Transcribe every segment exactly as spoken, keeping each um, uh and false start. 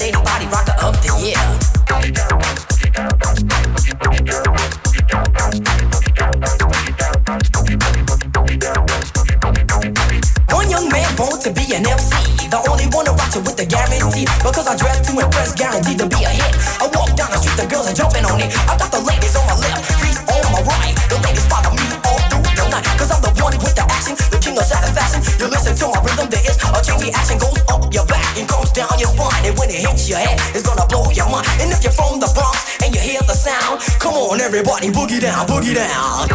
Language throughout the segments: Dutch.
lady body rocker of the year. One young man born to be an M C, the only one to rock it with the guarantee. Because I dress to impress, guaranteed to be a hit. I walk down the street, the girls are jumping on it. I got the ladies on my left, freaks on my right. The ladies follow me all through the night. Cause I'm the one with the action, the king of satisfaction. You listen to my rhythm, there is a change. The action goes up your back and goes down your spine. And when it hits your head, it's gonna blow your mind. And if you're from the Bronx and you hear the sound, come on everybody, boogie down, boogie down.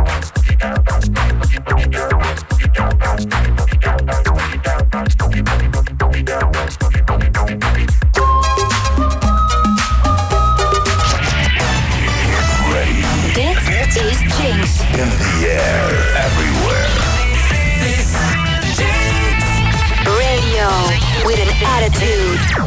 Dit is Jinx. In the air, everywhere. This Jinx Radio with an attitude.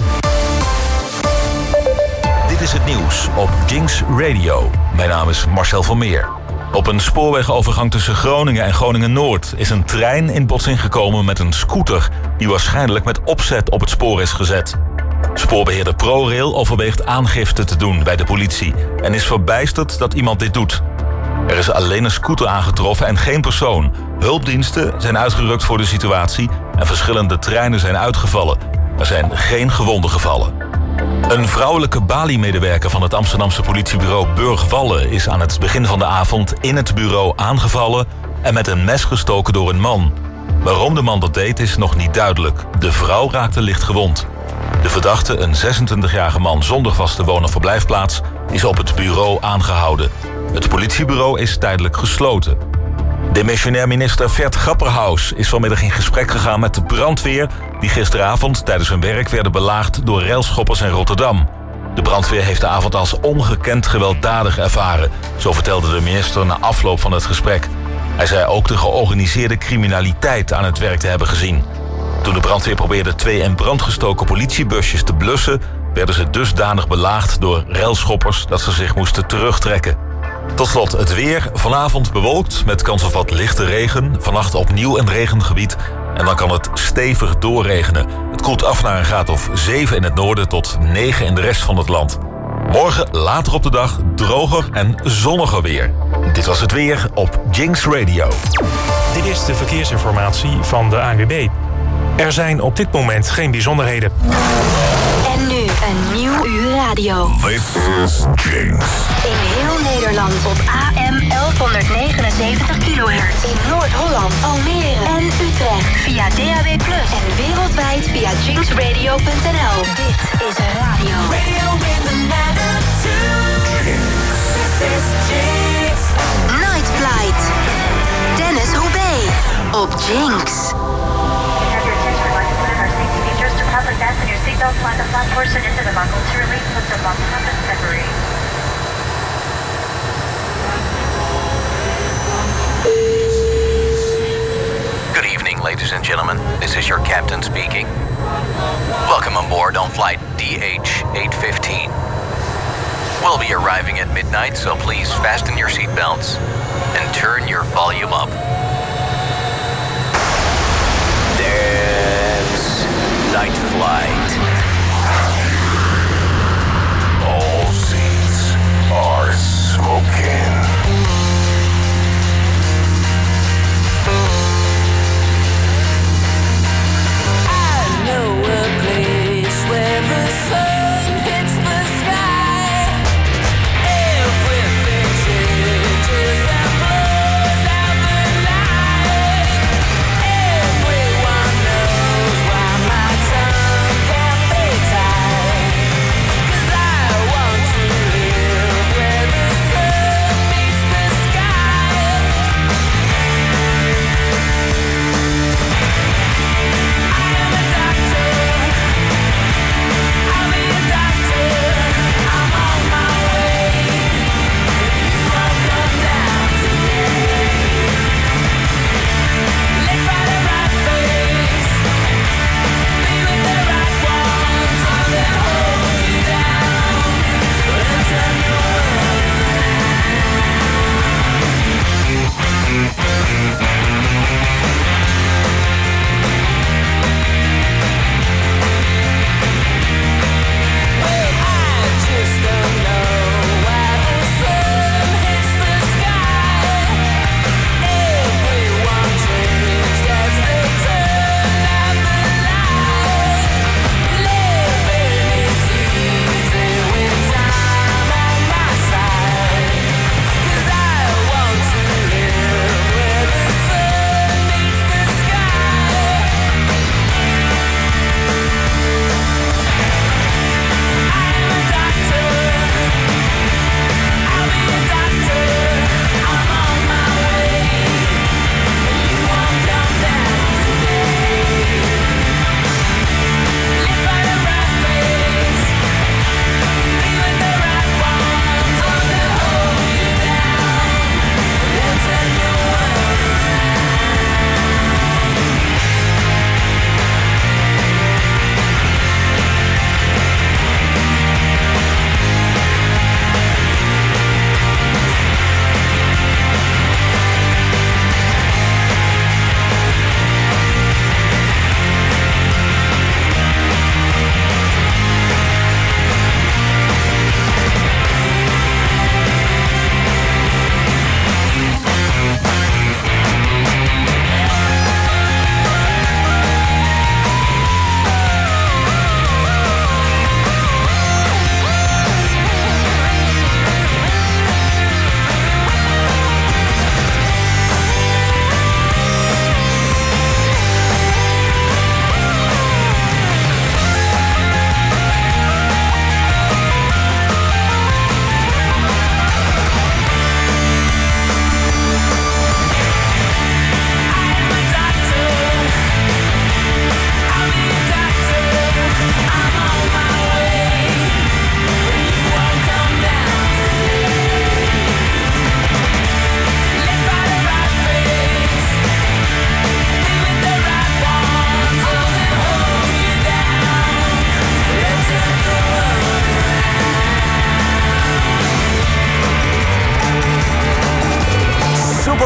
Dit is het nieuws op Jinx Radio. Mijn naam is Marcel van Meer. Op een spoorwegovergang tussen Groningen en Groningen-Noord is een trein in botsing gekomen met een scooter die waarschijnlijk met opzet op het spoor is gezet. Spoorbeheerder ProRail overweegt aangifte te doen bij de politie en is verbijsterd dat iemand dit doet. Er is alleen een scooter aangetroffen en geen persoon. Hulpdiensten zijn uitgerukt voor de situatie en verschillende treinen zijn uitgevallen. Er zijn geen gewonden gevallen. Een vrouwelijke Bali-medewerker van het Amsterdamse politiebureau Burgwallen is aan het begin van de avond in het bureau aangevallen en met een mes gestoken door een man. Waarom de man dat deed is nog niet duidelijk. De vrouw raakte licht gewond. De verdachte, een zesentwintigjarige man zonder vaste woon- of verblijfplaats, is op het bureau aangehouden. Het politiebureau is tijdelijk gesloten. Demissionair minister Vert Grapperhaus is vanmiddag in gesprek gegaan met de brandweer die gisteravond tijdens hun werk werden belaagd door railschoppers in Rotterdam. De brandweer heeft de avond als ongekend gewelddadig ervaren, zo vertelde de minister na afloop van het gesprek. Hij zei ook de georganiseerde criminaliteit aan het werk te hebben gezien. Toen de brandweer probeerde twee in brand gestoken politiebusjes te blussen, werden ze dusdanig belaagd door railschoppers dat ze zich moesten terugtrekken. Tot slot het weer. Vanavond bewolkt met kans op wat lichte regen. Vannacht opnieuw een regengebied. En dan kan het stevig doorregenen. Het koelt af naar een graad of zeven in het noorden tot negen in de rest van het land. Morgen later op de dag droger en zonniger weer. Dit was het weer op Jinx Radio. Dit is de verkeersinformatie van de A N W B. Er zijn op dit moment geen bijzonderheden. En nu een nieuw uur radio. This is Jinx. In heel Nederland op A M elfhonderdnegenenzeventig kilohertz. In Noord-Holland, Almere en Utrecht via D A B plus. En wereldwijd via jinx radio punt n l. Dit is radio. Radio with an attitude. This is Jinx. Night Flight. Dennis Houbé op Jinx. Public passenger seatbelts, lock the flap portion into the buckle to release with the lock top and separate. Good evening, ladies and gentlemen. This is your captain speaking. Welcome on board on flight D H eight fifteen. We'll be arriving at midnight, so please fasten your seatbelts and turn your volume up. Dance Night Flight. All seats are smoking. I know a place where the sun hits the sky. Everything changes and blows out the night. Everyone knows why my tongue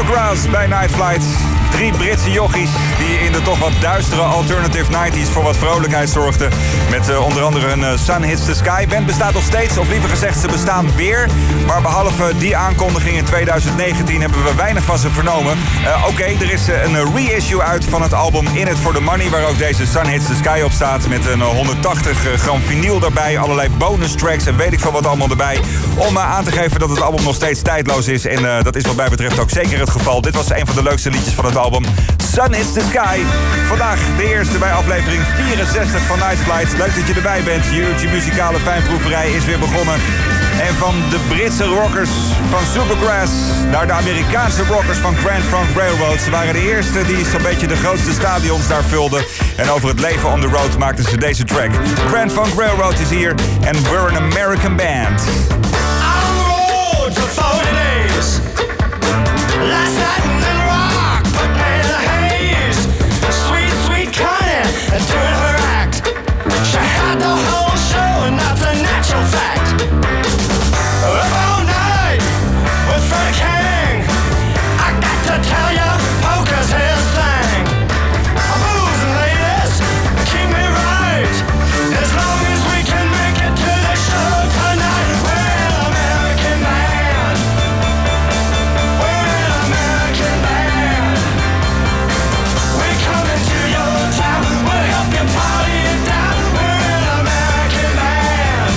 Supergrass bij Night Flight. Drie Britse jochies die in de toch wat duistere alternative nineties voor wat vrolijkheid zorgden. Met uh, onder andere hun uh, Sun Hits the Sky. Band bestaat nog steeds, of liever gezegd, ze bestaan weer. Maar behalve die aankondiging in tweeduizend negentien hebben we weinig van ze vernomen. Uh, Oké, okay, er is uh, een reissue uit van het album In It For The Money, waar ook deze Sun Hits the Sky op staat. Met een uh, honderdtachtig gram vinyl daarbij, allerlei bonus tracks en weet ik veel wat allemaal erbij. Om uh, aan te geven dat het album nog steeds tijdloos is. En uh, dat is wat mij betreft ook zeker het geval. Dit was een van de leukste liedjes van het album. Sun Hits the Sky. Vandaag de eerste bij aflevering vierenzestig van Night Flight. Leuk dat je erbij bent. Je uurtje muzikale fijnproeverij is weer begonnen. En van de Britse rockers van Supergrass naar de Amerikaanse rockers van Grand Funk Railroad. Ze waren de eerste die zo'n beetje de grootste stadions daar vulden. En over het leven on the road maakten ze deze track. Grand Funk Railroad is hier en we're an American band. On the road for forty days. Last night in rock put me in a haze. Sweet, sweet Connie doing her act. She had the whole show and that's a natural fact. Up all night with Freddie King. I got to tell you, poker's his thing. Booze and ladies, keep me right. As long as we can make it to the show tonight. We're an American band. We're an American band. We're coming to your town. We'll help you party it down. We're an American band.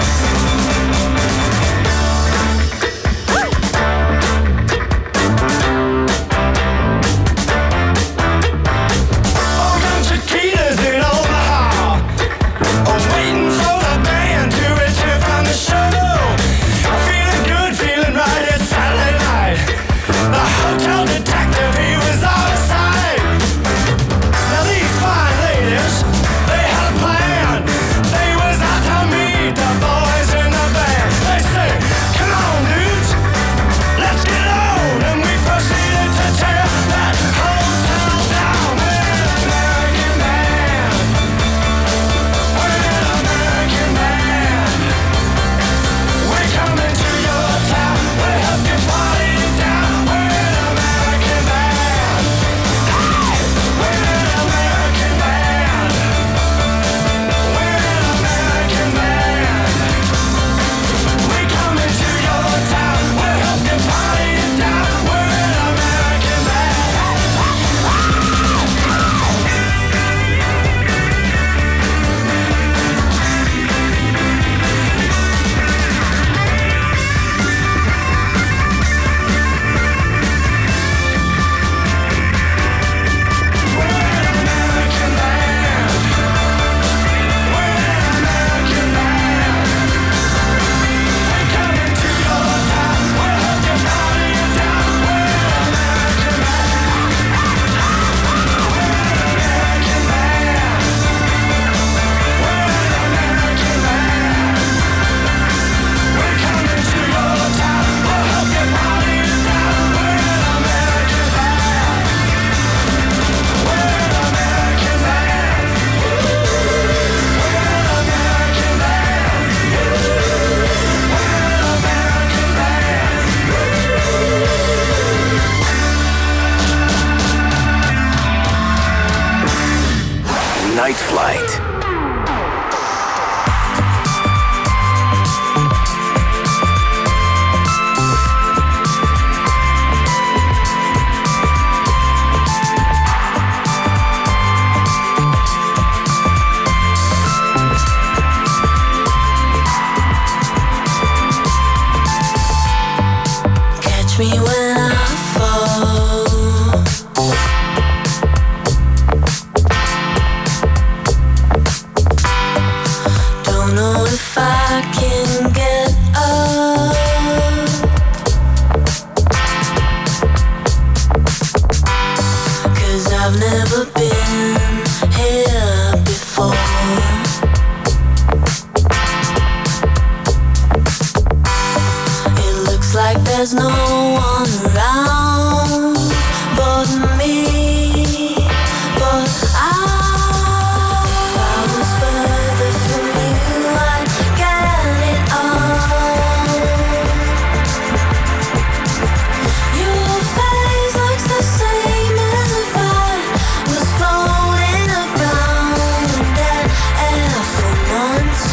Oh, young Chiquitas in Omaha, oh, waiting for the band to return from the show. Feeling good, feeling right, it's Saturday night. The hotel detective, he was out of sight. Now these fine ladies, they had a plan. They was out to meet the boys in the band. They say, come on dudes, let's get on. And we proceeded to tear that hotel down. We're an American band. We're an American band. We're coming to your town. We'll help you party it down. We're an American band. Hey! We're an American band. We're an American band. We're coming to your town. We'll help you party it down. We're an American band. We're an American band. We're an American band. We're coming to your town. We'll help you party it down. We're an American band. We're an American band. We're an American band. We're coming to your town. We'll help you party it down. We're an American band. We're an American band. We're an American band. Night Flight. Catch me when I fall. Don't know if I can get up. 'Cause I've never been here before. It looks like there's no one around but me. But I, if I was further from you, I'd get it on. Your face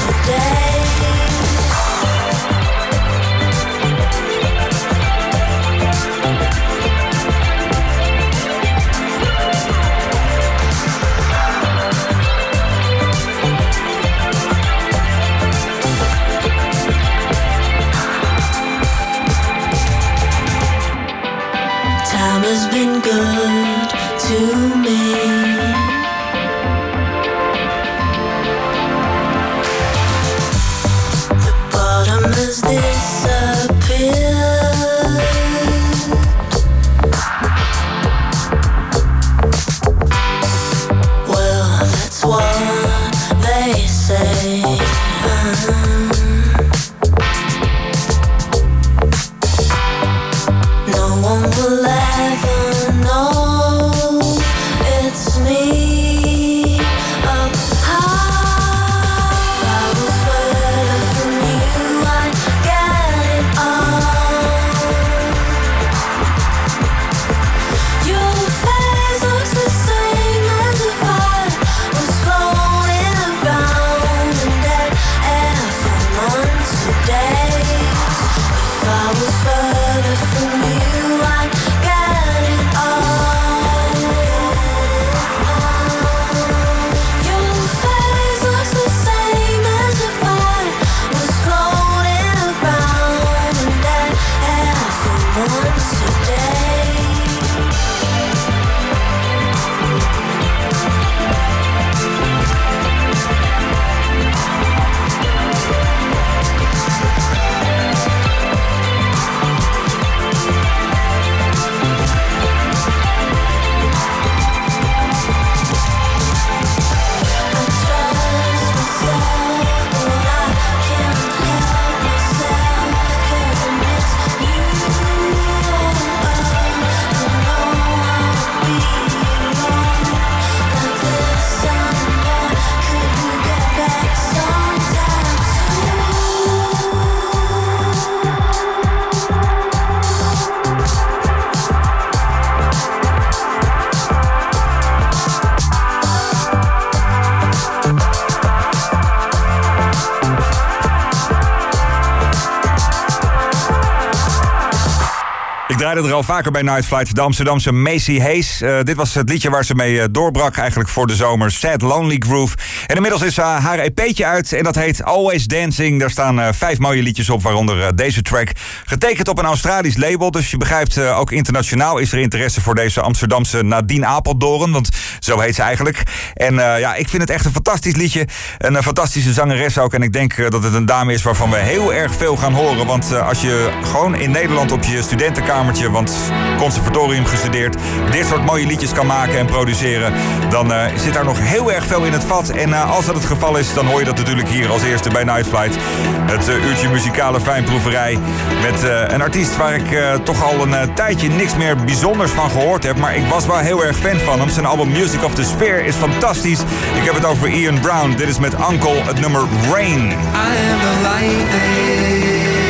draaide er al vaker bij Night Flight, de Amsterdamse Macy Hayes. Uh, dit was het liedje waar ze mee uh, doorbrak eigenlijk voor de zomer. Sad Lonely Groove. En inmiddels is uh, haar E P'tje uit en dat heet Always Dancing. Daar staan uh, vijf mooie liedjes op, waaronder uh, deze track. Getekend op een Australisch label, dus je begrijpt uh, ook internationaal is er interesse voor deze Amsterdamse Nadine Apeldoorn. Want zo heet ze eigenlijk. En uh, ja, ik vind het echt een fantastisch liedje. Een uh, fantastische zangeres ook. En ik denk uh, dat het een dame is waarvan we heel erg veel gaan horen. Want uh, als je gewoon in Nederland op je studentenkamertje, want conservatorium gestudeerd, dit soort mooie liedjes kan maken en produceren, dan uh, zit daar nog heel erg veel in het vat. En uh, als dat het geval is, dan hoor je dat natuurlijk hier als eerste bij Night Flight. Het uh, uurtje muzikale fijnproeverij met uh, een artiest waar ik uh, toch al een uh, tijdje niks meer bijzonders van gehoord heb. Maar ik was wel heel erg fan van hem. Zijn album Music of the Sphere is fantastisch. Ik heb het over Ian Brown. Dit is met Uncle, het nummer Rain. I am the lightning.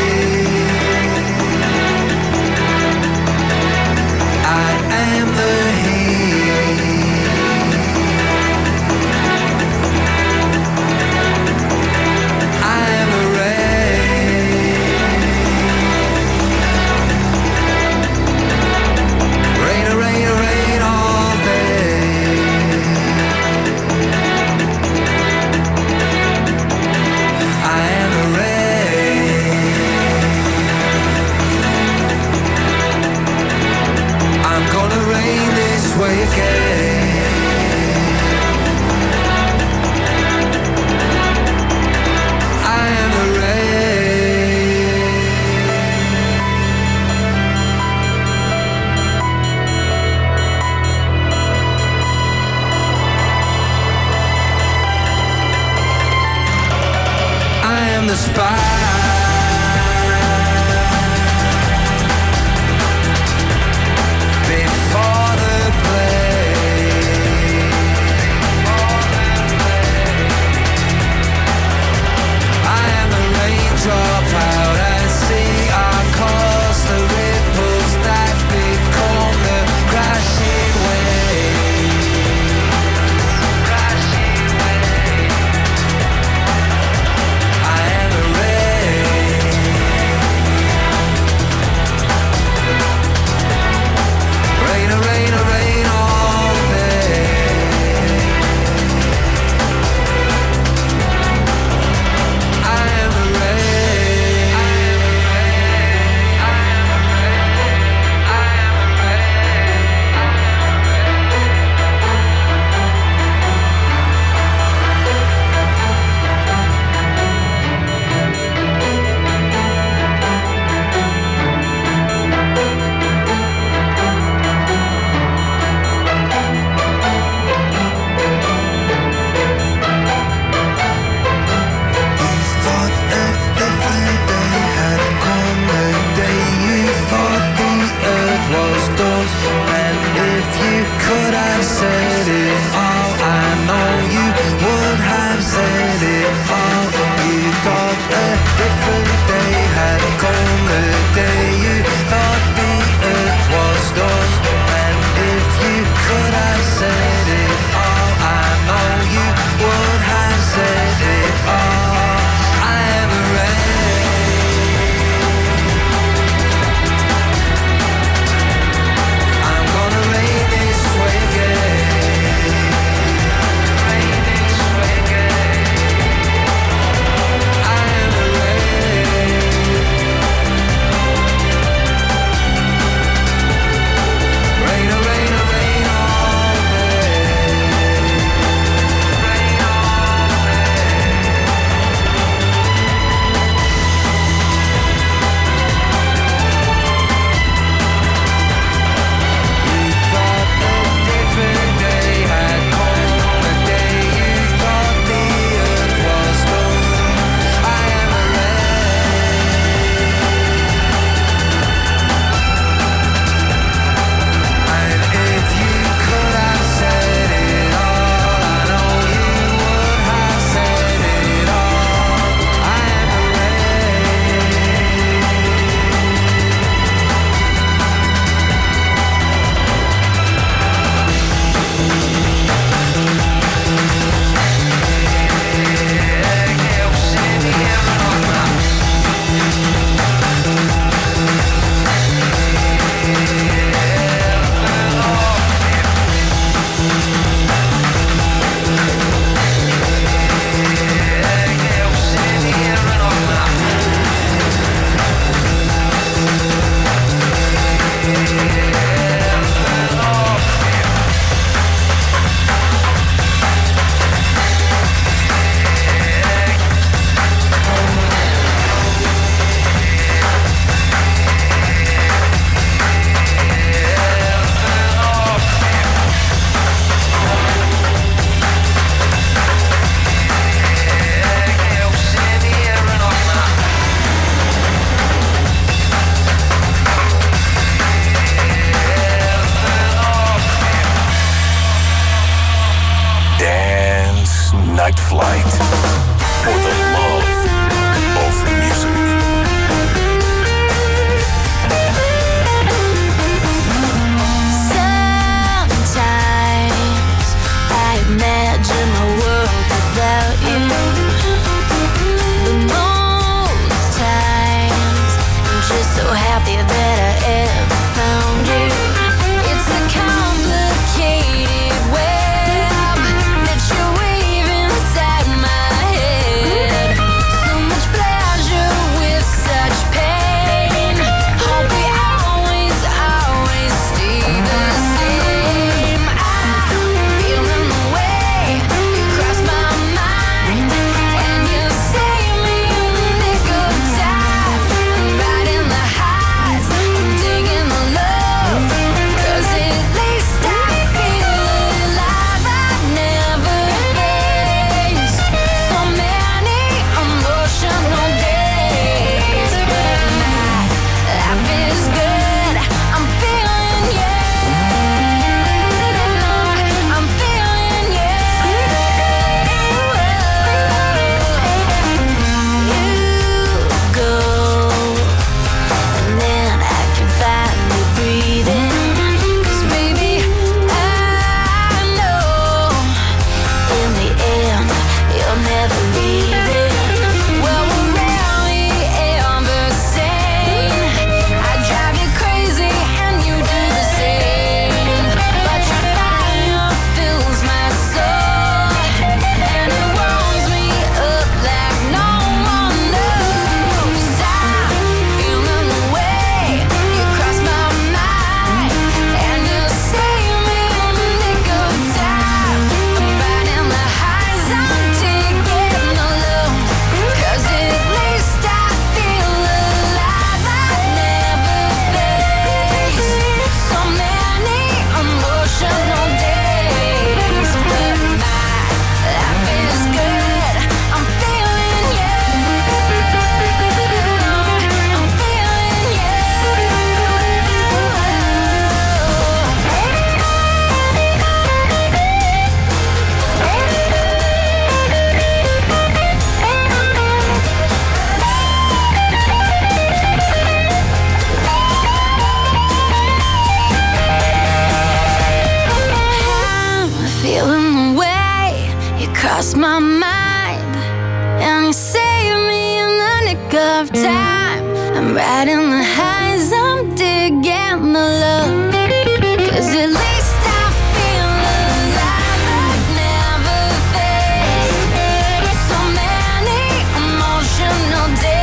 I am the heat. I am the rain. Rain, rain, rain all day. I am the rain. I'm gonna rain this way again. I am the rain. I am the spy. Before the play, I am the raindrop out at sea. I cause the ripples that become the crashing waves. Crashing waves. Right in the highs, I'm digging the low. 'Cause at least I feel alive like never faced so many emotional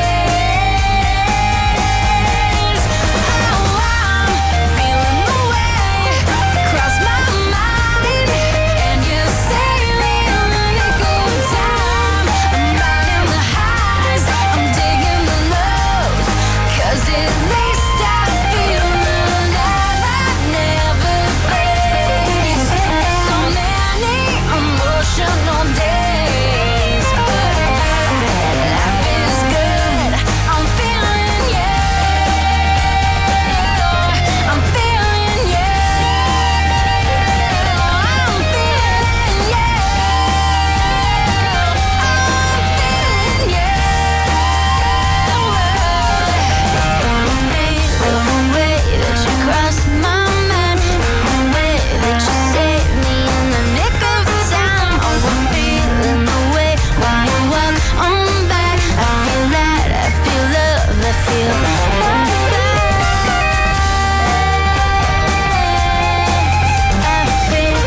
days. Oh, I'm feeling the way across my mind, and you save me in the nick of time. I'm right in the highs, I'm digging the lows. 'Cause at least I feel alive like never faced so many emotional days. But life is good, I'm feeling you. I'm feeling you. I'm feeling you. I'm feeling you. Feel the way that you cross my mind, the way that you save me in the nick of time. Oh, I'm feeling the way when you walk on by. I feel light, I feel love, I feel butterflies. I feel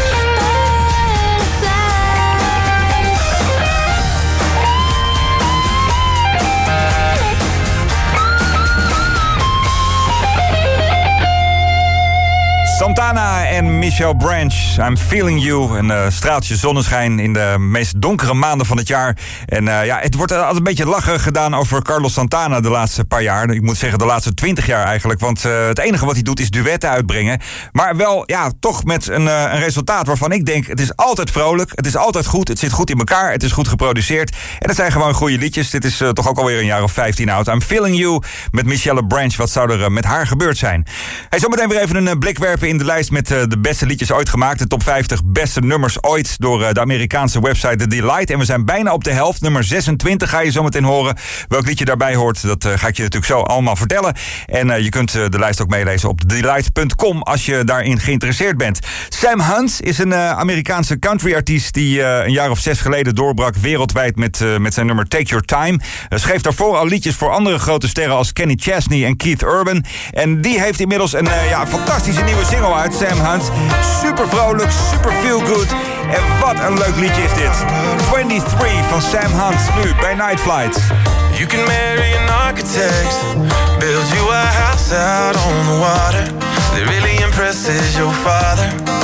Santana en Michelle Branch, I'm Feeling You. Een uh, straaltje zonneschijn in de meest donkere maanden van het jaar. En uh, ja, het wordt altijd een beetje lachen gedaan over Carlos Santana de laatste paar jaar. Ik moet zeggen de laatste twintig jaar eigenlijk. Want uh, het enige wat hij doet is duetten uitbrengen. Maar wel, ja, toch met een, uh, een resultaat waarvan ik denk... het is altijd vrolijk, het is altijd goed, het zit goed in elkaar... het is goed geproduceerd en het zijn gewoon goede liedjes. Dit is uh, toch ook alweer een jaar of vijftien oud. I'm Feeling You met Michelle Branch. Wat zou er uh, met haar gebeurd zijn? Hey, zometeen weer even een uh, blik werpen in de lijst met uh, de beste liedjes ooit gemaakt. De top vijftig beste nummers ooit door uh, de Amerikaanse website The Delight. En we zijn bijna op de helft. Nummer zesentwintig ga je zometeen horen. Welk liedje daarbij hoort, dat uh, ga ik je natuurlijk zo allemaal vertellen. En uh, je kunt uh, de lijst ook meelezen op delight punt com als je daarin geïnteresseerd bent. Sam Hunt is een uh, Amerikaanse countryartiest die uh, een jaar of zes geleden doorbrak wereldwijd met, uh, met zijn nummer Take Your Time. Uh, schreef daarvoor al liedjes voor andere grote sterren als Kenny Chesney en Keith Urban. En die heeft inmiddels een uh, ja, fantastische nieuwe single uit, Sam Hunt. Super vrolijk, super feel good. En wat een leuk liedje is dit. twenty-three van Sam Hunt, nu bij Night Flight. You can marry an architect, build you a house out on the water that really impresses your father.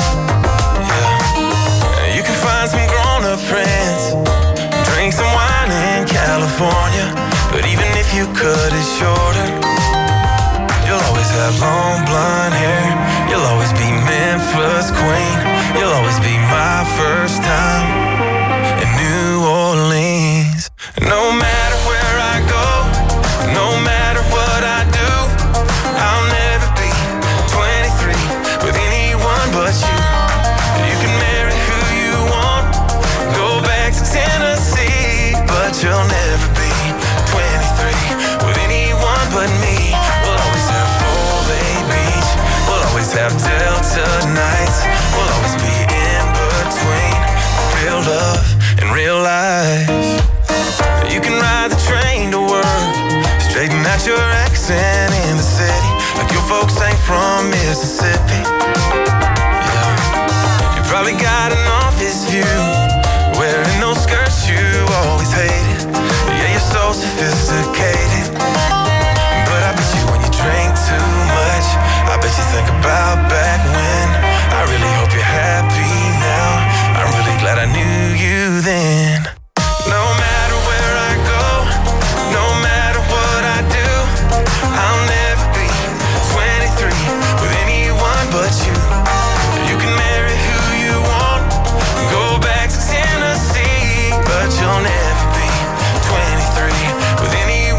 Yeah. You can find some grown-up friends, drink some wine in California, but even if you cut it shorter, you'll always have long blonde hair. You'll always be Memphis queen. You'll always be my first time in New Orleans. No matter where I go, no matter what I do, I'll never be twenty-three with anyone but you. You can marry who you want, go back to Tennessee, but you'll never be twenty-three with anyone but me. We'll always have full Bay Beach, we'll always have Delta nights, we'll always be in between real love and real life. You can ride the train to work, straighten out your accent in the city, like your folks ain't from Mississippi. Yeah. You probably got an office view, wearing those skirts you always hated. Yeah, you're so sophisticated, but I bet you when you drink too much, I bet you think about back when. I really hope you're happy now, I'm really glad I knew you then. No matter where I go, no matter what I do, I'll never be twenty-three with anyone but you. You can marry who you want, go back to Tennessee, but you'll never be twenty-three with anyone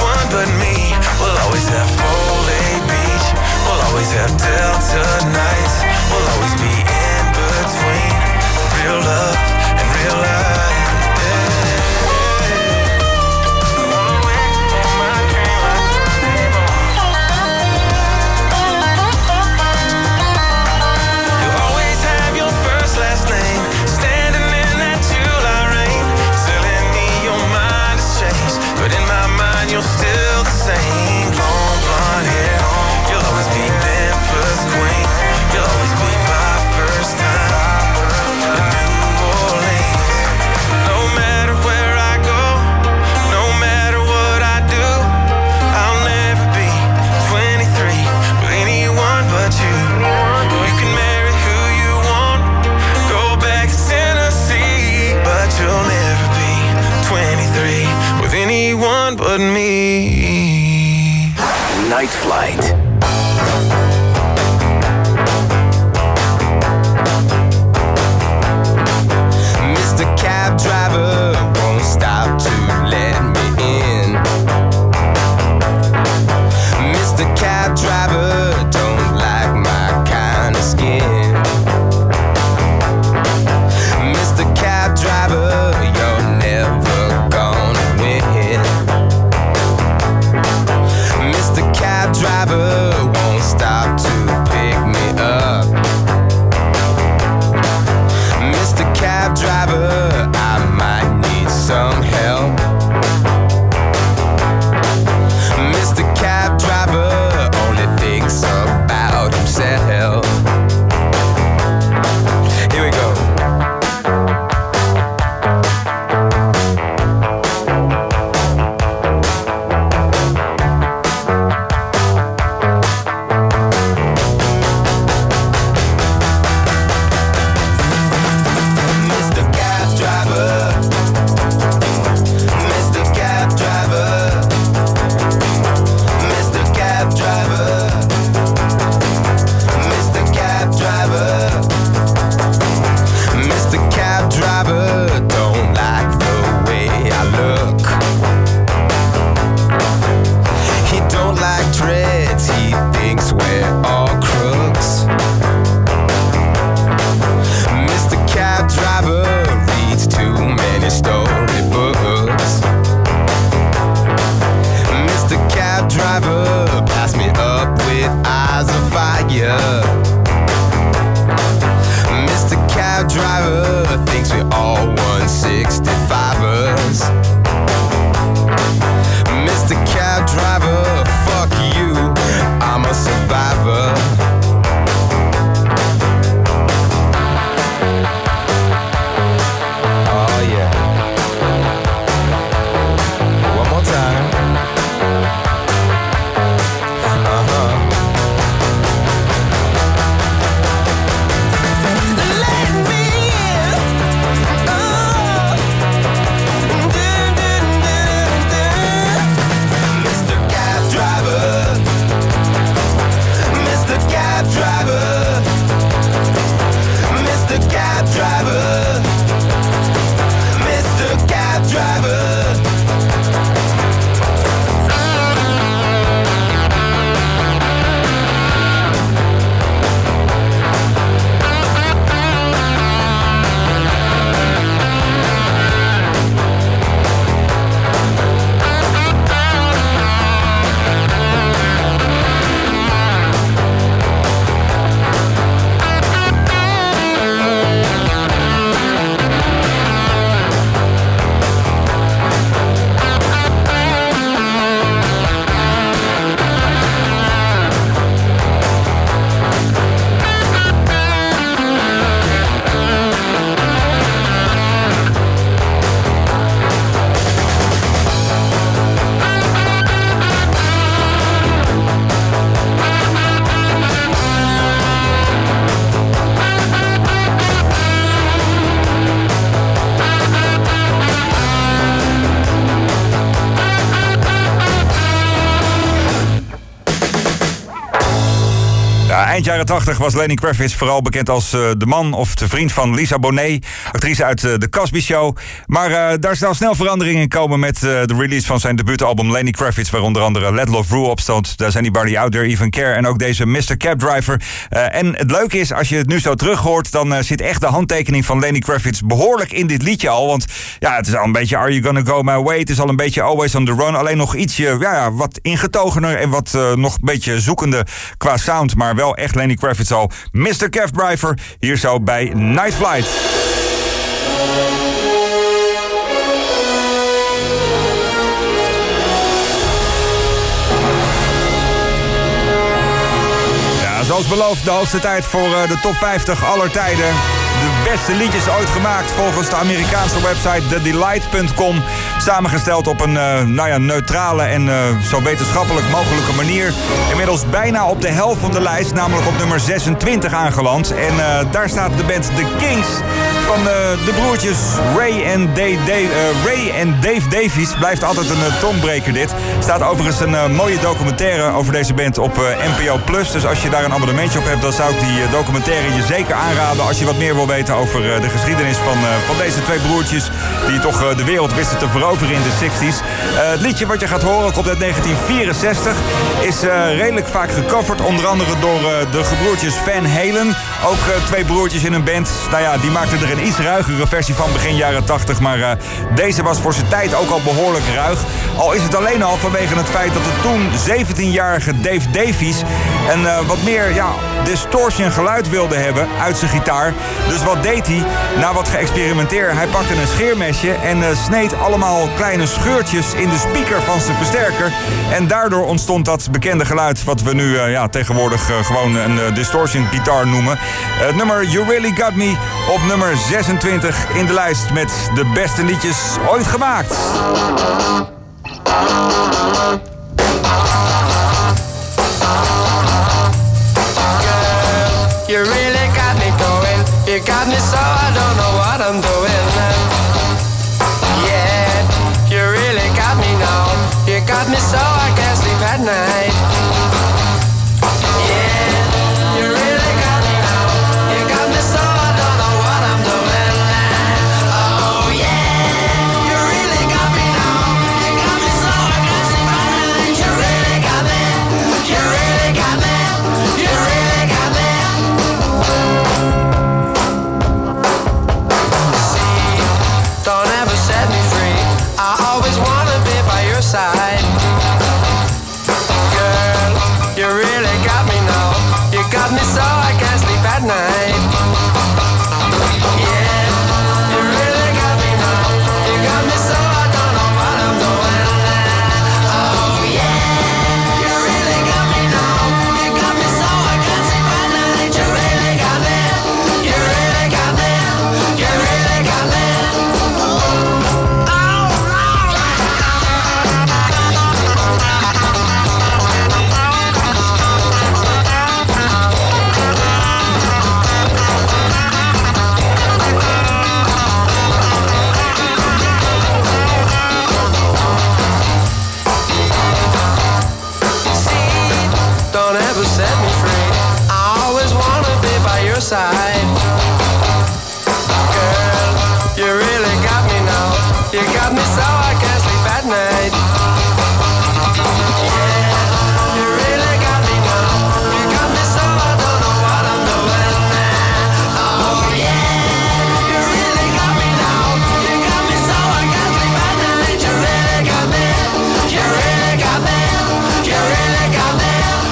one but me. Night Flight. Mister Cab Driver won't stop to let me in. Mister Cab Driver don't like my kind of skin. Mister Cab Driver, you're never gonna win. Mister Cab Driver won't stop to pick me up. Mister Cab Driver, I might need some help. Mister Cab Driver only thinks about himself. Here we go. Mister Cab Driver, Mister Cab Driver, Mister Cab Driver, Mister Cab Driver, Mister Cab Driver don't like the way I look. He don't like dreads, he thinks we're all crooks. Mister Cab Driver reads too many storybooks. Mister Cab Driver, pass me up with eyes of fire. Mister Cab Driver thinks we all one sixty-fivers. Mister Cab Driver, fuck you, I'm a survivor. Oh yeah. One more time. Uh-huh. Let me in. Oh. Dun, dun, dun, dun. Mister Cab Driver. Mister Cab Driver. Mister Cab Driver. Mister Cab Driver. Eind jaren tachtig was Lenny Kravitz vooral bekend als uh, de man of de vriend van Lisa Bonet, actrice uit uh, The Cosby Show. Maar uh, daar zou snel verandering in komen met uh, de release van zijn debuutalbum Lenny Kravitz, waar onder andere Let Love Rule op stond. Daar zijn die Barely Out There, Even Care en ook deze Mister Cab Driver. Uh, en het leuke is, als je het nu zo terug hoort, dan uh, zit echt de handtekening van Lenny Kravitz behoorlijk in dit liedje al. Want ja, het is al een beetje Are You Gonna Go My Way? Het is al een beetje Always on the Run. Alleen nog ietsje ja, wat ingetogener en wat uh, nog een beetje zoekende qua sound. Maar wel echt Lenny Kravitz al. Mister Cab Driver, hier zo bij Night Flight. Ja, zoals beloofd, de hoogste tijd voor uh, de top vijftig aller tijden. De beste liedjes ooit gemaakt volgens de Amerikaanse website the delight punt com. Samengesteld op een uh, nou ja, neutrale en uh, zo wetenschappelijk mogelijke manier. Inmiddels bijna op de helft van de lijst, namelijk op nummer zesentwintig aangeland. En uh, daar staat de band The Kings van uh, de broertjes Ray en, Dave, Dave, uh, Ray en Dave Davies. Blijft altijd een uh, tongbreker dit. Staat overigens een uh, mooie documentaire over deze band op uh, N P O Plus. Dus als je daar een abonnementje op hebt, dan zou ik die uh, documentaire je zeker aanraden als je wat meer wil weten over uh, de geschiedenis van, uh, van deze twee broertjes die toch uh, de wereld wisten te veroveren in de zestig's. Uh, het liedje wat je gaat horen komt uit negentien vierenzestig. Is uh, redelijk vaak gecoverd, onder andere door uh, de gebroertjes Van Halen. Ook uh, twee broertjes in een band. Nou ja, die maakten er een iets ruigere versie van begin jaren tachtig. Maar uh, deze was voor zijn tijd ook al behoorlijk ruig. Al is het alleen al vanwege het feit dat de toen zeventienjarige Dave Davies een uh, wat meer ja, distortion geluid wilde hebben uit zijn gitaar. Dus wat deed hij? Na wat geëxperimenteerd. Hij pakte een scheermesje en uh, sneed allemaal kleine scheurtjes in de speaker van zijn versterker. En daardoor ontstond dat bekende geluid wat we nu uh, ja, tegenwoordig uh, gewoon een uh, distortion gitaar noemen. Het uh, nummer You Really Got Me op nummer zesentwintig in de lijst met de beste liedjes ooit gemaakt. You really got me going. You got me so I don't know what I'm doing. Yeah, you really got me now. You got me so I can't sleep at night. Yeah, you really got me now. You got me so I don't know what I'm doing. Oh yeah, you really got me now. You got me so I can't sleep at night. You really got me. You really got me. You really got me. Don't ever set me free. I always wanna be by your side. Girl, you really got me now. You got me so I can't sleep at night. Yeah, you really got me now. You got me so I don't know what I'm doing. Oh yeah, you really got me now. You got me so I can't sleep at night. You really got me. You really got me. You really got me. Don't ever set me free. I always wanna be by your side. Girl, you really got me now. You got me so I can't sleep at night. Yeah, you really got me now. You got me so I don't know what I'm doing. Oh yeah, you really got me now. You got me so I can't sleep at night. You really got me. You really got me. You really got me.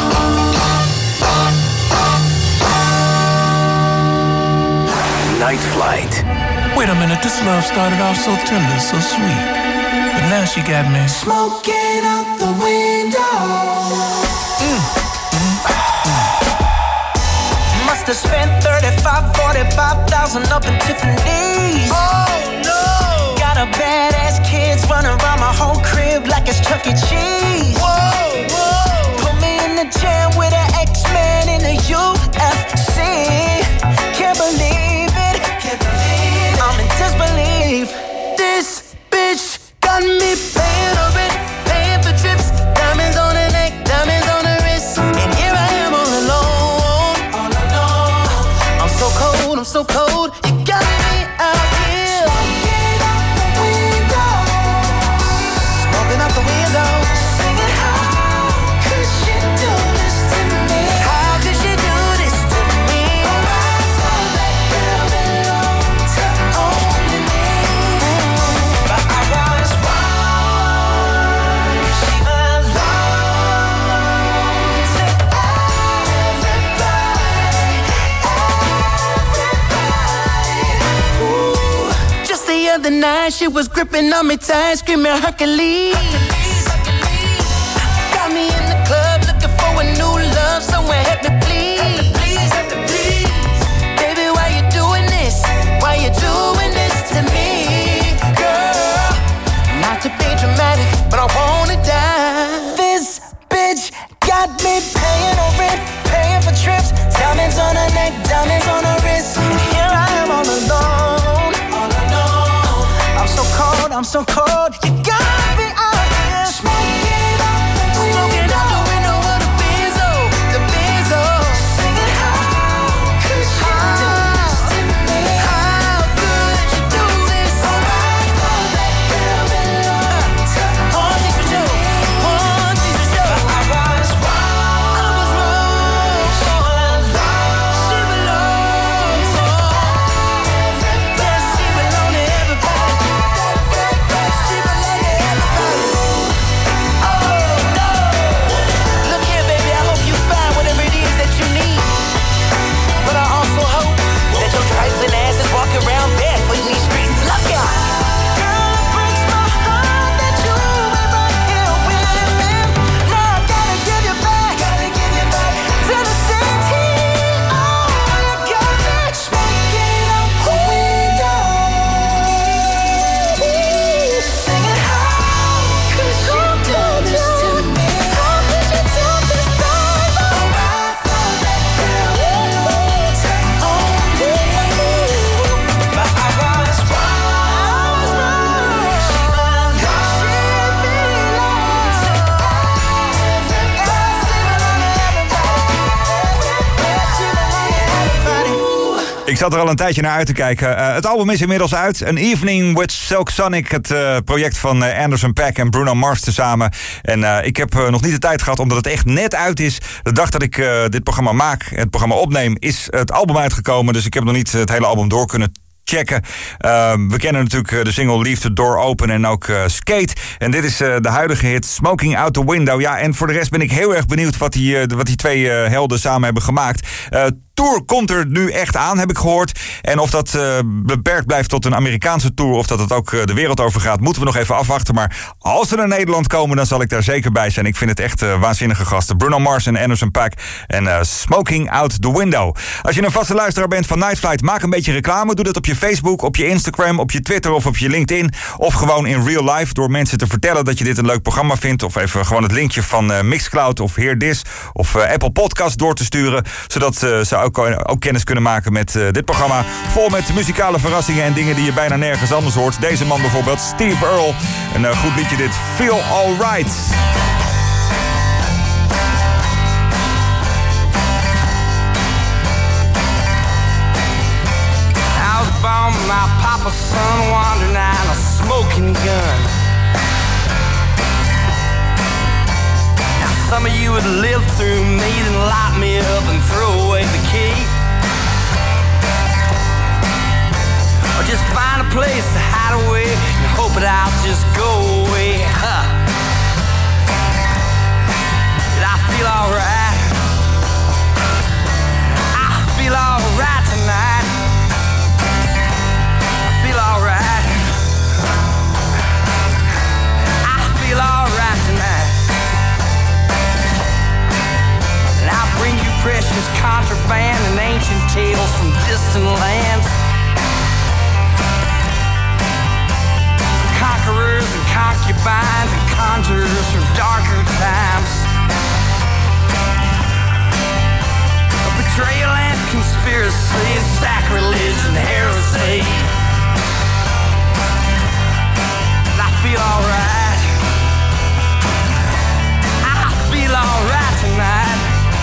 Night Flight. Wait a minute, this love started off so tender, so sweet. But now she got me smoking out the window. Mm. Mm. Mm. Must have spent thirty-five, forty-five thousand up in Tiffany's. Oh no! Got a badass kids running around my whole crib like it's Chuck E. Cheese. Whoa, whoa! Put me in the jam with an X-Men in the U F C. Can't believe it. Can't believe it. I'm in disbelief. This bitch got me paying her rent, paying for trips, diamonds on the neck, diamonds on the wrist, and here I am all alone, all alone. I'm so cold, I'm so cold. You got me out here smoking out the window, smoking out the window, singing how could she do this to me? How could she do this to me? Oh, I thought that girl belonged to only me, but I was wrong. She belongs to everybody, everybody. Ooh. Just the other night, she was gripping on me tight, screaming Hercules. Got me in the club looking for a new love, somewhere help me please. Baby, why you doing this? Why you doing this to me, girl? Not Ik zat er al een tijdje naar uit te kijken. Uh, het album is inmiddels uit. An Evening with Silk Sonic. Het uh, project van uh, Anderson .Paak en Bruno Mars tezamen. En uh, ik heb uh, nog niet de tijd gehad, omdat het echt net uit is. De dag dat ik uh, dit programma maak, het programma opneem, is het album uitgekomen. Dus ik heb nog niet het hele album door kunnen checken. Uh, we kennen natuurlijk de single Leave the Door Open en ook uh, Skate. En dit is uh, de huidige hit Smoking Out the Window. Ja, en voor de rest ben ik heel erg benieuwd wat die, uh, wat die twee uh, helden samen hebben gemaakt. Uh, Tour komt er nu echt aan, heb ik gehoord. En of dat uh, beperkt blijft tot een Amerikaanse tour, of dat het ook uh, de wereld over gaat, moeten we nog even afwachten. Maar als ze naar Nederland komen, dan zal ik daar zeker bij zijn. Ik vind het echt uh, waanzinnige gasten. Bruno Mars en Anderson .Paak en uh, Smoking Out the Window. Als je een vaste luisteraar bent van Night Flight, maak een beetje reclame. Doe dat op je Facebook, op je Instagram, op je Twitter of op je LinkedIn. Of gewoon in real life door mensen te vertellen dat je dit een leuk programma vindt. Of even gewoon het linkje van uh, Mixcloud of Hear This of uh, Apple Podcast door te sturen. Zodat uh, ze ook, ook kennis kunnen maken met uh, dit programma. Vol met muzikale verrassingen en dingen die je bijna nergens anders hoort. Deze man bijvoorbeeld, Steve Earle. Een uh, goed liedje dit, Feel Alright. Born with my papa's son, wandering out a smoking gun. Now some of you would live through me, then lock me up and throw away the key, or just find a place to hide away and hope it I'll just go away. Huh. Did I feel alright? I feel alright tonight. Alright, I feel alright tonight, and I'll bring you precious contraband and ancient tales from distant lands, conquerors and concubines and conjurers from darker times, a betrayal and conspiracy, sacrilege and heresy. I feel alright. I feel alright tonight.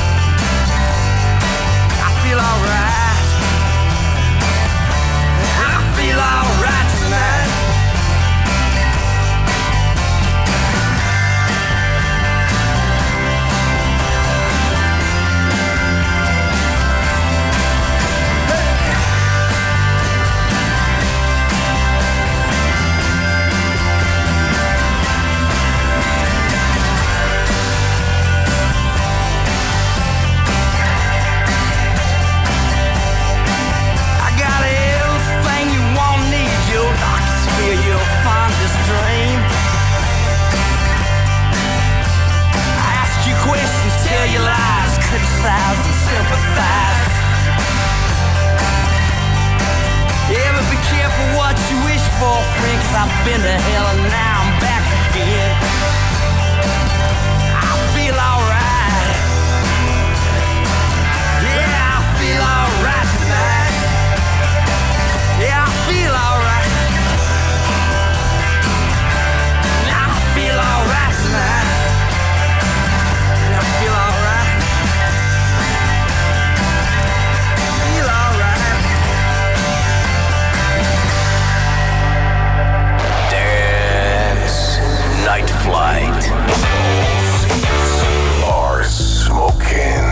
I feel alright. I feel alright tonight. Tell your lies, criticize and sympathize. Yeah, but be careful what you wish for, friend, 'cause I've been to hell and now I'm back again. I feel alright. Yeah, I feel alright tonight. Yeah, I feel alright. I feel alright tonight. I feel alright. Feel alright. Dance Night Flight. Are smoking.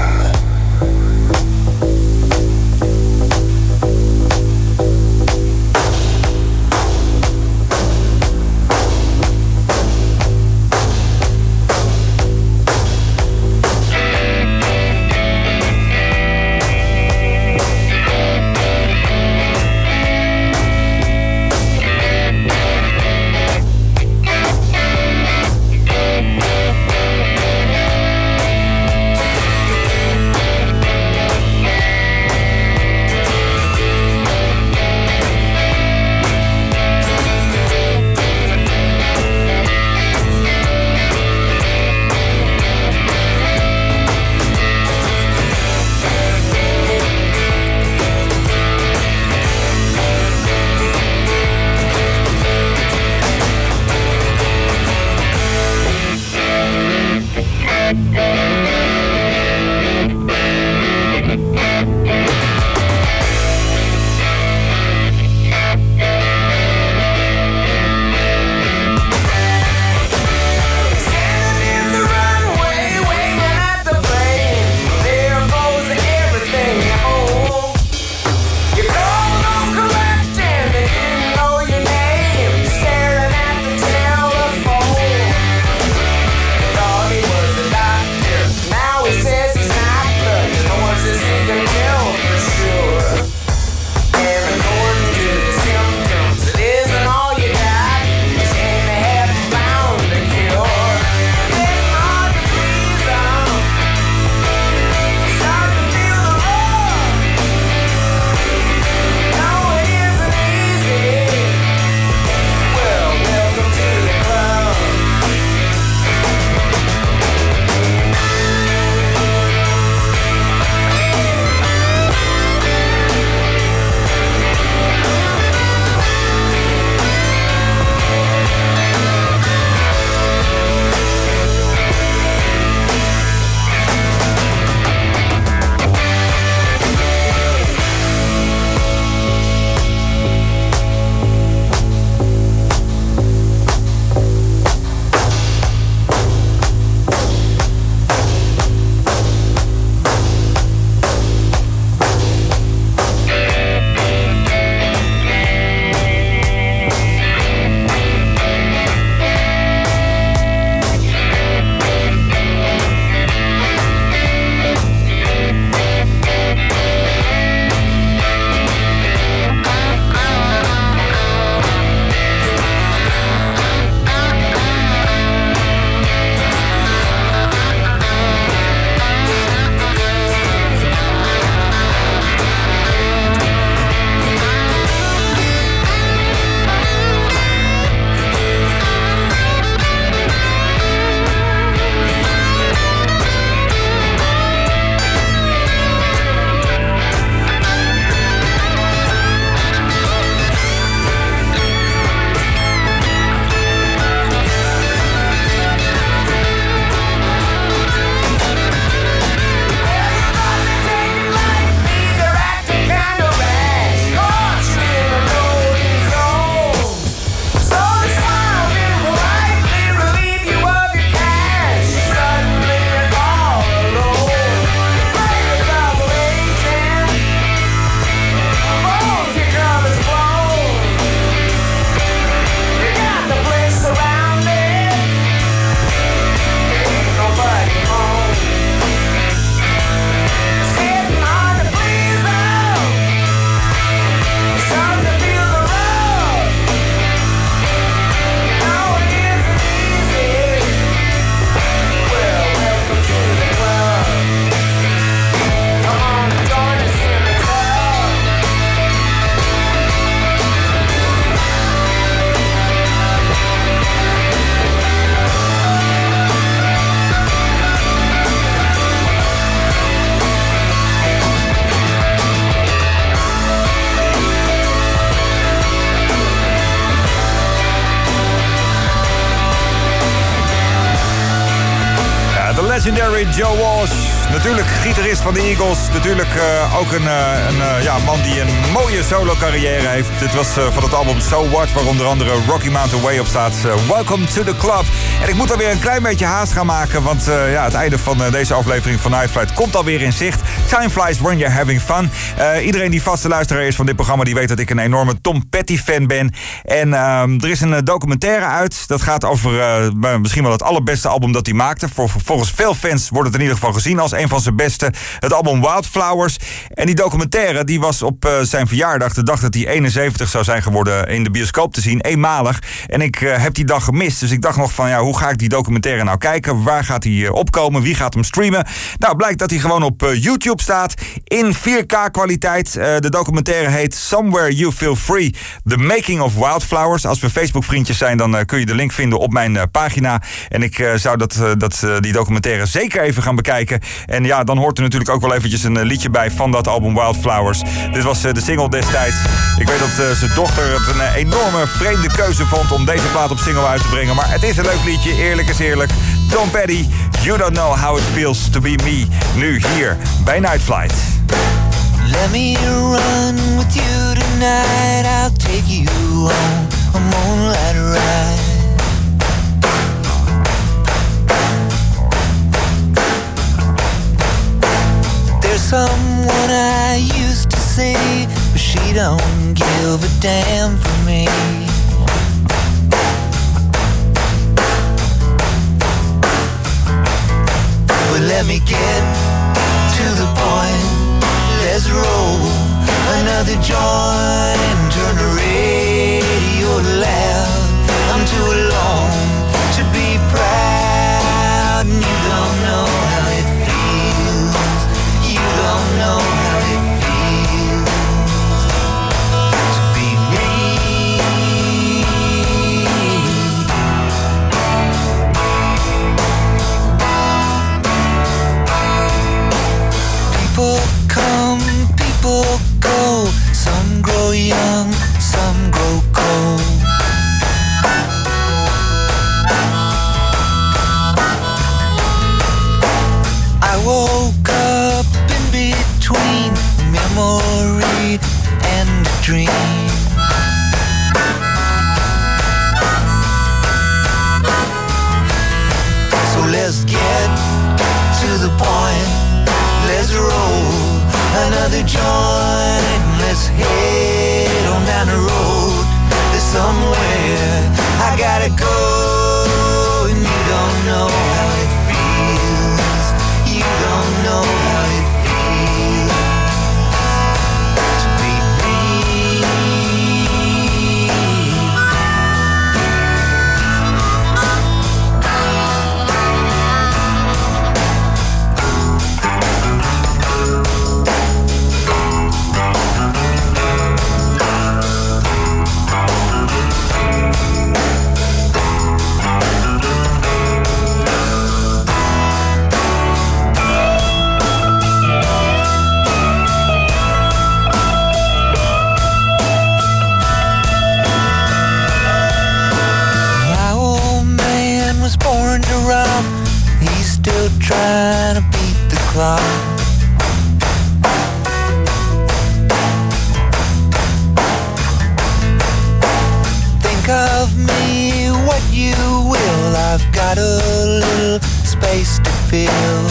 de legendary Joe Walsh. Natuurlijk gitarist van de Eagles. Natuurlijk uh, ook een, uh, een uh, ja, man die een mooie solo carrière heeft. Dit was uh, van het album So What, waar onder andere Rocky Mountain Way op staat. Uh, Welcome to the Club. En ik moet alweer een klein beetje haast gaan maken, want uh, ja, het einde van uh, deze aflevering van Night Flight komt alweer in zicht. Time flies when you're having fun. Uh, iedereen die vaste luisteraar is van dit programma, die weet dat ik een enorme Tom Petty fan ben. En uh, er is een uh, documentaire uit. Dat gaat over uh, misschien wel het allerbeste album dat hij maakte. Voor, volgens veel fans wordt het in ieder geval gezien als een van zijn beste. Het album Wildflowers. En die documentaire die was op uh, zijn verjaardag, de dag dat hij eenenzeventig zou zijn geworden, in de bioscoop te zien. Eenmalig. En ik uh, heb die dag gemist. Dus ik dacht nog van, ja, hoe ga ik die documentaire nou kijken? Waar gaat hij uh, opkomen? Wie gaat hem streamen? Nou, blijkt dat hij gewoon op uh, YouTube staat. In vier K kwaliteit. Uh, de documentaire heet Somewhere You Feel Free. The Making of Wildflowers. Als we Facebook vriendjes zijn, dan uh, kun je de link vinden op mijn uh, pagina. En ik uh, zou dat, uh, dat, uh, die documentaire zeker even gaan bekijken. En ja, dan hoort er natuurlijk ook wel eventjes een uh, liedje bij van dat album Wildflowers. Dit was uh, de single destijds. Ik weet dat uh, zijn dochter het een uh, enorme vreemde keuze vond om deze plaat op single uit te brengen. Maar het is een leuk liedje, eerlijk is eerlijk. Tom Petty, You Don't Know How It Feels To Be Me. Nu hier bij Night Flight. Let me run with you tonight. I'll take you on a moonlight ride. There's someone I used to see, but she don't give a damn for me. But let me get to the point. Let's roll another joint and turn the radio loud. I'm too alone to be proud, and you don't know how it feels. You don't know how it feels to be me. People come, people go. Some grow young, some grow cold. I woke up in between memory and a dream. So let's get to the point. Let's roll another joint and let's head on down the road. There's somewhere I gotta go, and you don't know how it feels. You don't know how it feels to be me. He's still trying to beat the clock. Think of me what you will. I've got a little space to fill.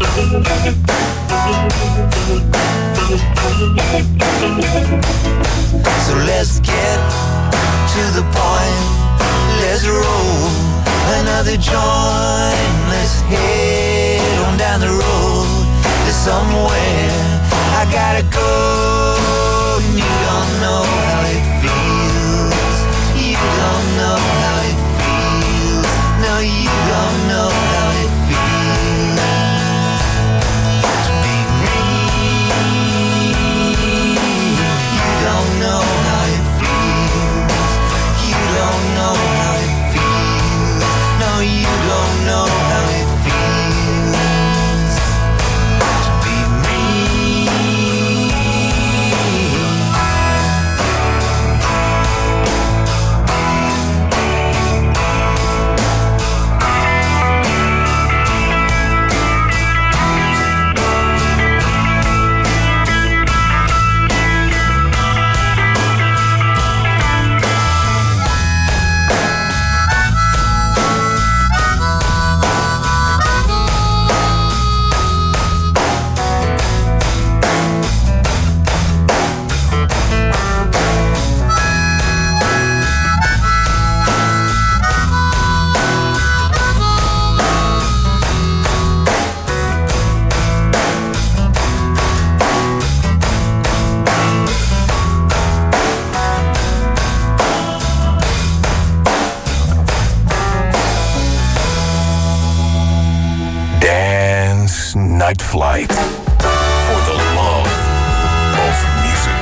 So let's get to the point. Let's roll another joint. Let's head on down the road. There's somewhere I gotta go, and you don't know how it feels. You don't know how it feels. No, you don't know how it feels to be me. You don't know how it feels. You don't know how it feels. No, you don't know how it feels to be me. is Night Flight. For the love of music.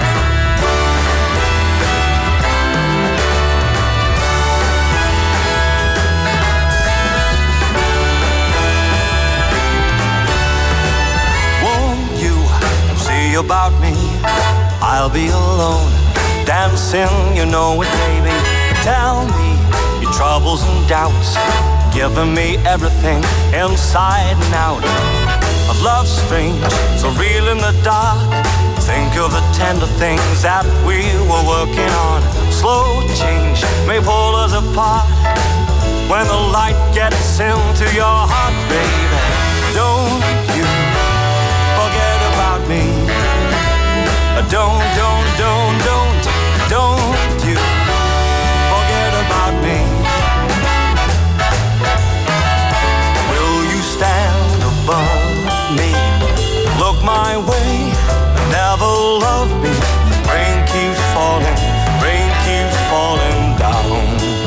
Won't you see about me? I'll be alone, dancing, you know it, baby. Tell me your troubles and doubts, giving me everything inside and out. A love strange, so real in the dark. Think of the tender things that we were working on. Slow change may pull us apart. When the light gets into your heart, baby, don't you forget about me. Don't, don't, don't, don't, don't you forget about me. Will you stand above me? Look my way, never love me. Rain keeps falling, rain keeps falling down.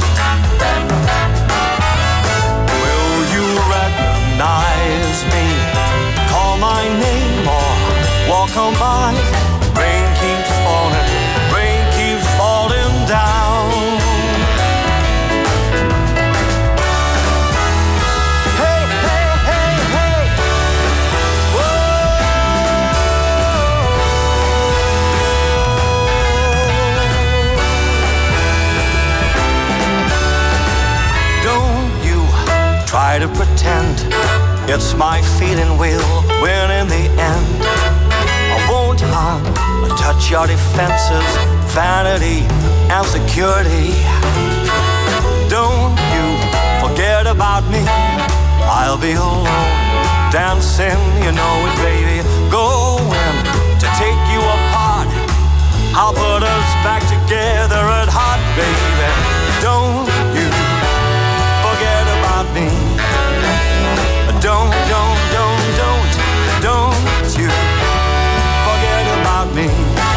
Will you recognize me? Call my name or walk on by. Rain keeps falling, rain keeps falling down. Hey, hey, hey, hey. Whoa. Don't you try to pretend it's my feeling will win in the end. I won't harm or touch your defenses, vanity and security. Don't you forget about me. I'll be alone, dancing, you know it, baby. Going to take you apart. I'll put us back together at heart, baby. Don't you forget about me. Don't, don't, don't, don't, don't you forget about me.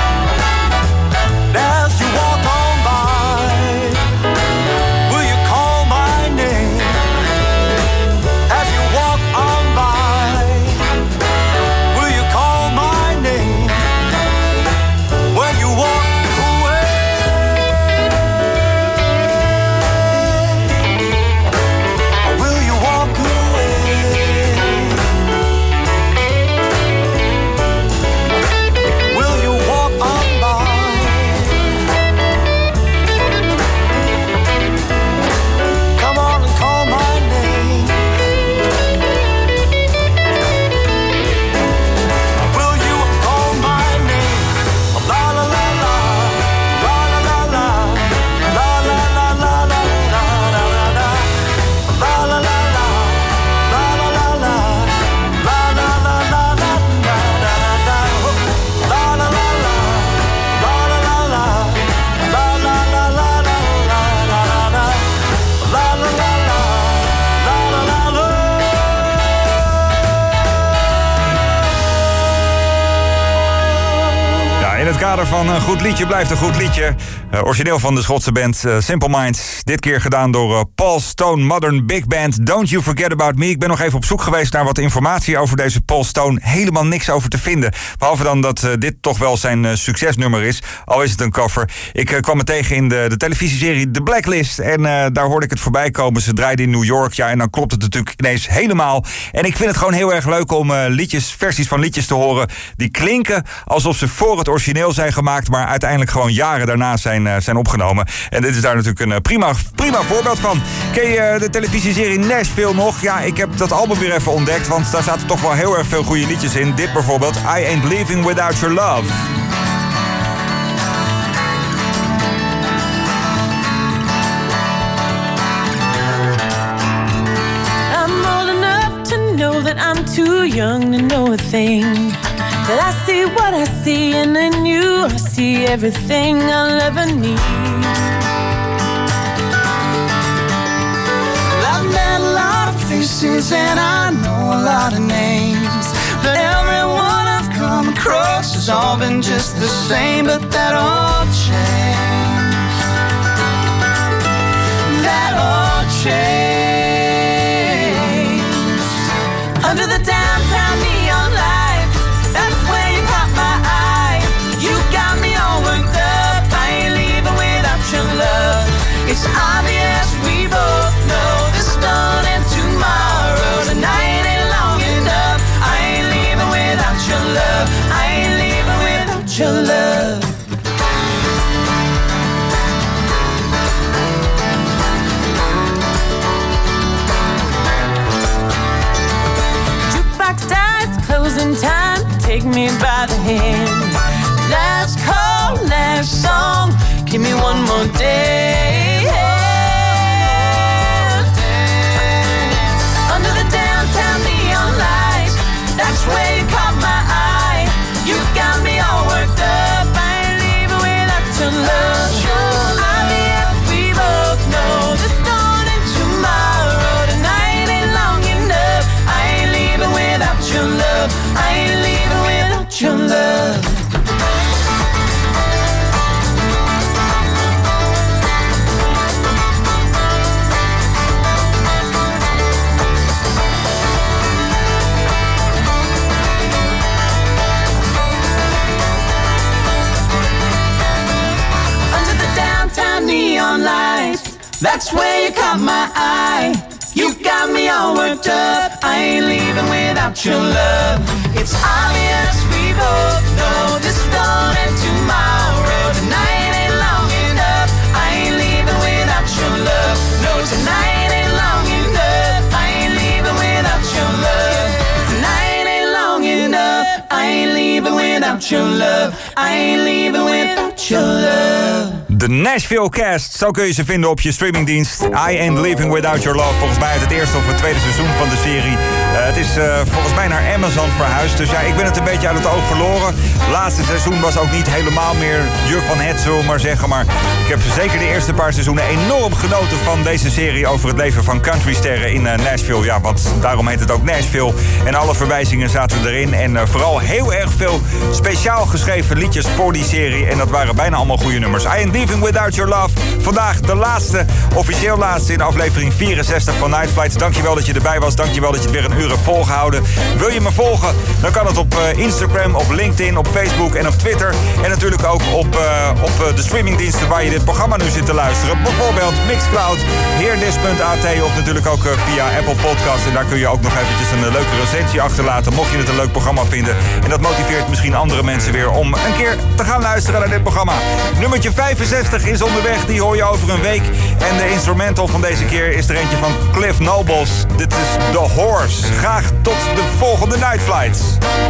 As you walk on by, will you call my name? As you walk on by, will you call my name? When you walk away, will you walk away? Will you walk on by? Come on and call my name. Will you call my name? La la la la, la la la la, la la la la la la la la la, la la la la, la la la la, la la la la la la la la, la la la la, la la la la, la la la la, la la la la la la la la la. Ja, in het kader van een goed liedje blijft een goed liedje. Uh, origineel van de Schotse band uh, Simple Minds. Dit keer gedaan door uh, Paul Stone Modern Big Band. Don't You Forget About Me. Ik ben nog even op zoek geweest naar wat informatie over deze Paul Stone. Helemaal niks over te vinden. Behalve dan dat uh, dit toch wel zijn uh, succesnummer is. Al is het een cover. Ik uh, kwam het tegen in de, de televisieserie The Blacklist. En uh, daar hoorde ik het voorbij komen. Ze draaiden in New York. Ja, en dan klopt het natuurlijk ineens helemaal. En ik vind het gewoon heel erg leuk om uh, liedjes, versies van liedjes te horen. Die klinken alsof ze voor het origineel zijn gemaakt. Maar uiteindelijk gewoon jaren daarna zijn, uh, zijn opgenomen. En dit is daar natuurlijk een uh, prima, prima voorbeeld van. Ken je uh, de televisieserie Nashville nog? Ja, ik heb dat album weer even ontdekt. Want daar zaten toch wel heel erg veel goede liedjes in. Dit bijvoorbeeld, I Ain't Leaving Without Your Love. I'm old enough to know that I'm too young to know a thing. That I see what I see, and in you I see everything I'll ever need. I've met a lot of faces and I know a lot of names, but everyone I've come across has all been just the same. But that all changed. That all changed. Under the downtown me by the hand. Last call, last song, give me one more day. Under the downtown neon lights, that's where you caught my eye. You got me all worked up, I ain't leaving without your love. I mean, we both know there's dawn and tomorrow. Tonight ain't long enough, I ain't leaving without your love. I ain't leaving without your love. Neon lights, that's where you caught my eye. You got me all worked up, I ain't leaving without your love. It's obvious we both know this dawn and tomorrow. Tonight ain't long enough, I ain't leaving without your love. No, tonight ain't long enough, I ain't leaving without your love. Tonight ain't long enough, I ain't leaving without your love. I ain't leaving without your love. De Nashville Cast, zo kun je ze vinden op je streamingdienst. I Ain't Living Without Your Love. Volgens mij uit het eerste of het tweede seizoen van de serie. Uh, het is uh, volgens mij naar Amazon verhuisd. Dus ja, ik ben het een beetje uit het oog verloren. Het laatste seizoen was ook niet helemaal meer je van het, zullen we maar zeggen. Maar ik heb zeker de eerste paar seizoenen enorm genoten van deze serie over het leven van countrysterren in uh, Nashville. Ja, want daarom heet het ook Nashville. En alle verwijzingen zaten erin. En uh, vooral heel erg veel speciaal geschreven liedjes voor die serie. En dat waren bijna allemaal goede nummers. I Ain't Living Without Your Love. Vandaag de laatste, officieel laatste in aflevering vierenzestig van Night Flight. Dankjewel dat je erbij was. Dankjewel dat je het weer een uur hebt volgehouden. Wil je me volgen? Dan kan het op uh, Instagram, op LinkedIn, op Facebook en op Twitter. En natuurlijk ook op, uh, op uh, de streamingdiensten waar je dit programma nu zit te luisteren. Bijvoorbeeld Mixcloud, heerdis punt a t of natuurlijk ook uh, via Apple Podcasts. En daar kun je ook nog eventjes een uh, leuke recensie achterlaten, mocht je het een leuk programma vinden. En dat motiveert misschien andere mensen weer om een keer te gaan luisteren naar dit programma. Nummertje vijfenzestig is onderweg, die hoor je over een week. En de instrumental van deze keer is er eentje van Cliff Nobles. Dit is The Horse. Graag tot de volgende Night Flights.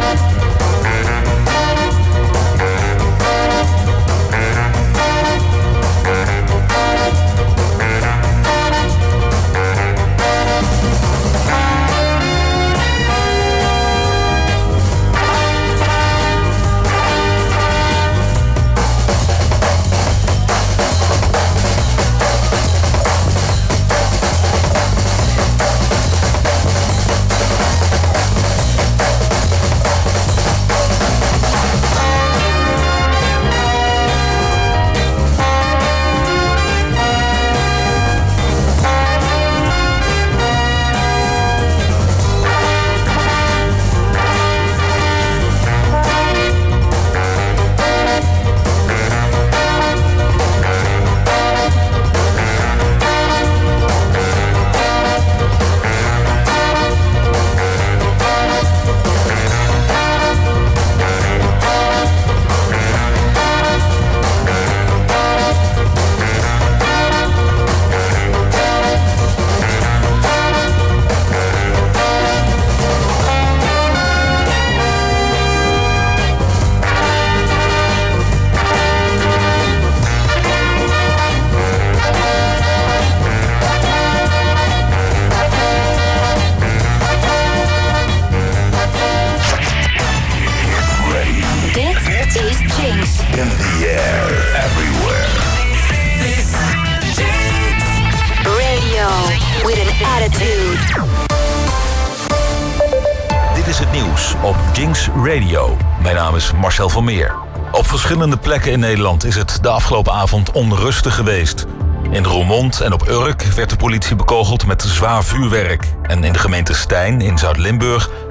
Radio. Mijn naam is Marcel van Meer. Op verschillende plekken in Nederland is het de afgelopen avond onrustig geweest. In Roermond en op Urk werd de politie bekogeld met zwaar vuurwerk. En in de gemeente Stein in Zuid-Limburg